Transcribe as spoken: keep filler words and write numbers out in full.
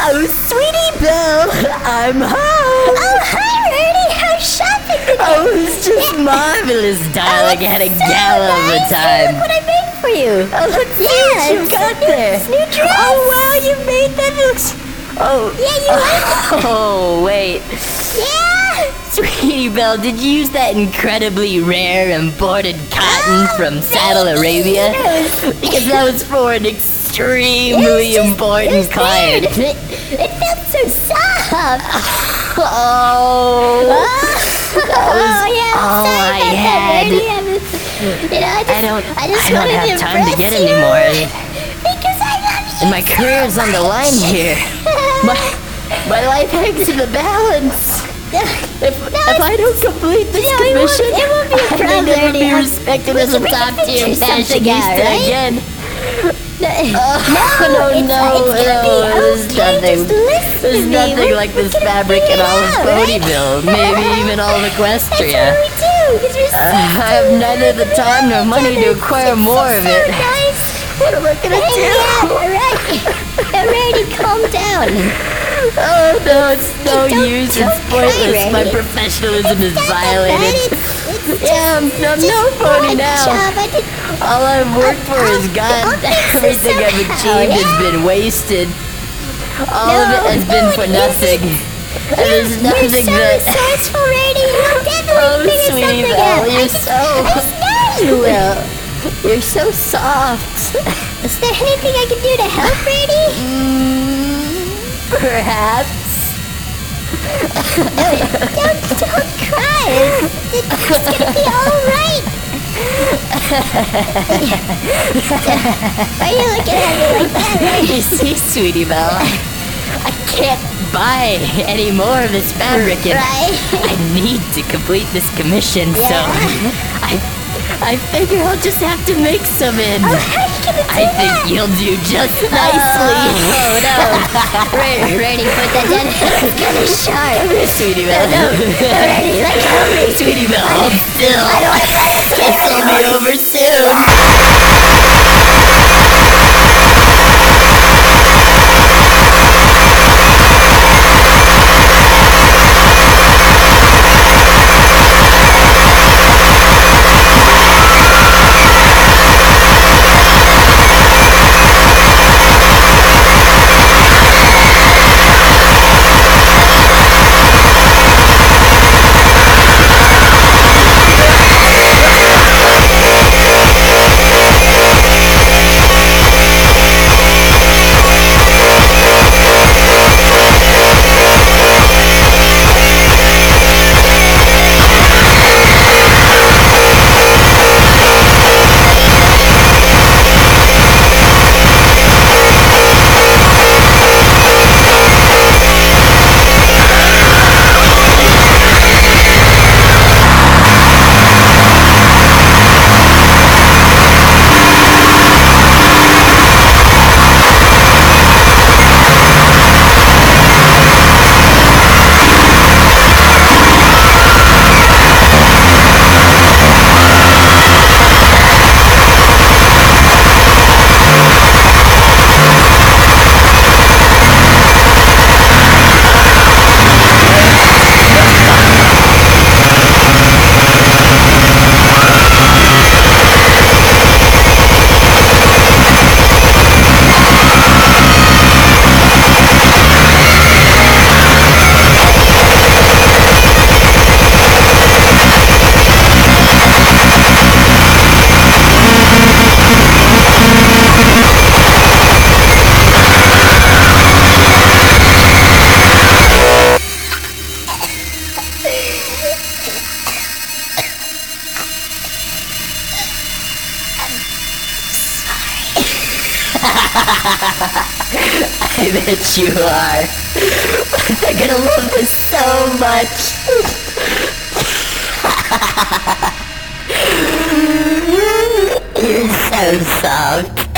Oh, Sweetie Belle, I'm home. Oh, hi, Rudy. How's shopping today? Oh, it's just marvelous, darling. I had a so gala of a nice. time. Look what I made for you. Oh, let's see Yeah, what you've it's got a new- there. it's a new dress. Oh, wow, you made that. It looks... Oh. Yeah, you like it? Oh, wait. Yeah. Sweetie Belle, did you use that incredibly rare imported cotton Oh, from Saddle Arabia? yes. Because that was for an extremely It was just- important it was client. weird. It, it felt so soft. Oh. Oh, yeah. I'm all sorry I about had. that, Rudy. I was, you know, I just, I don't, I just I don't wanted have to time to impress get you anymore. Because I love you. And my career's on the line here. My, my life hangs in the balance. If, No, if I don't complete this no, it won't- commission, it won't be a I may problem, never Ernie. be I'm- respected we as a can- we can top tier figure something out, fashionista right? again. No, Oh, no, it's, no, it's gonna no, be there's okay. nothing. Just listen There's to me. nothing We're- like we're this gonna fabric figure in it all of out, right? Ponyville, maybe even all of That's Equestria. what we do. 'Cause we're so Uh, I have neither the time nor money to acquire more of it. So nice. What am I gonna Hey, do? yeah, alright. Alrighty, calm down. Oh no, it's no Don't- use. don't It's pointless. cry, My Randy. professionalism is It's not that violated. bad. It's, it's Yeah, I'm, I'm just no pony my now. job. I did, All I've worked for I'll- is I'll gone. fix it Everything I've somehow, achieved has yeah? been wasted. All of it No, has been no, for it nothing. And there's You're nothing so that. resourceful, Randy. You'll definitely Oh, figure sweetie something Belle, out. I you're just, so. I just know you will. You're so soft. Is there anything I can do to help, Randy? Mm, perhaps. Don't, don't cry. It's, it's, it's gonna be all right. Why are you looking at me like that, Randy? You see, Sweetie Belle, I can't buy any more of this fabric, and Right? I need to complete this commission. So Yeah. I, I figure I'll just have to make some in. Oh, how are you gonna do I think that? you'll do just nicely. Oh, no. Ra- Randy, put that down. It's kind of sharp. Sweetie Belle. No, Randy, let go of me. Sweetie Belle, hold still. I don't want to let it This will be over soon. I bet you are. They're gonna love this so much. You're so soft.